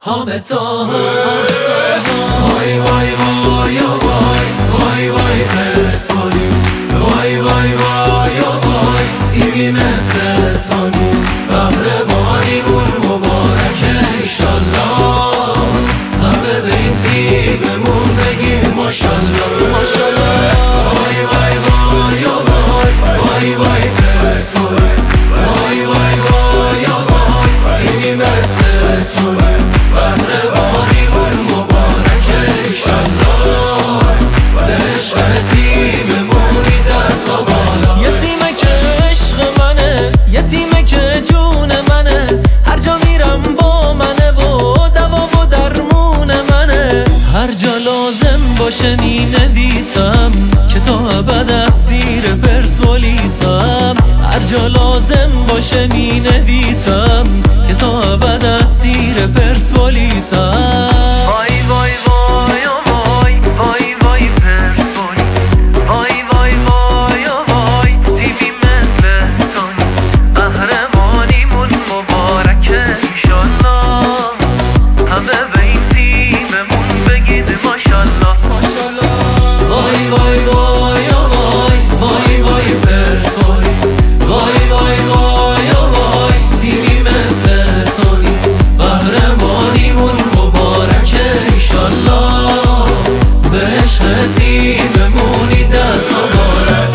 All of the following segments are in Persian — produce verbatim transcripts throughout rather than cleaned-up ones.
حامد طاهر. وای وای وای وای وای وای پرسپولیس، وای وای وای وای تیمی مثل تو نیست. قهرمانیمون مبارکه ایشالله، همه به این تیممون بگیم ماشالله ماشالله. وای وای وای وای وای وای پرسپولیس، وای وای وای وای تیمی مثل تو نیست. قهرمانیمون مبارکه ایشالله، به عشق تیممونی دست و بالا. یه تیمه که عشق منه، یه تیمه که جون منه، هر جا میرم با منه و دوا و درمون منه. هر جا لازم باشه می نویسم که تا ابد اسیر پرسپولیسم. هر جا لازم باشه می نویسم که تا ابد اسیر پرسپولیسم. وای وای وای وای وای وای پرسپولیس، وای وای وای وای تیمی مثل تو نیست. قهرمانیمون مبارکه ایشالله، همه به این تیممون بگید ماشالله ماشالله. وای وای وای وای وای وای پرسپولیس، وای وای وای وای تیمی مثل تو نیست. قهرمانیمون مبارکه ایشالله، به عشق تیممونی دست و بالا.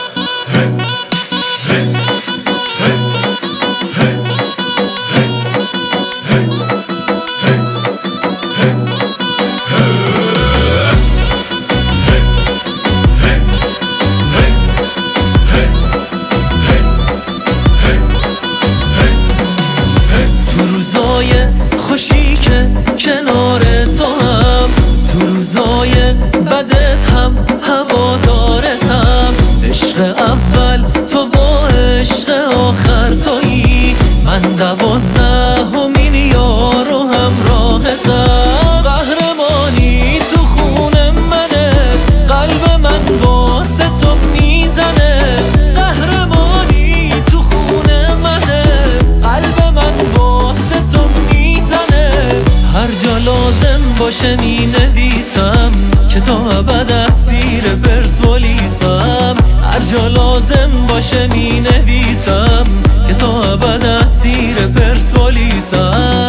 خوشی که کنار تو هم، تو روزای بدت هم هوادارتم. عشق اول تو و عشق آخر تویی، من دوازدهمین یار و همراهتم. قهرمانی تو خون منه، قلب من واسه تو میزنه. قهرمانی تو خون منه، قلب من واسه تو میزنه. هر جا لازم باشه می نویسم که تا ابد اسیر پرسپولیسم. هر جا لازم باشه می نویسم که تا ابد اسیر پرسپولیسم.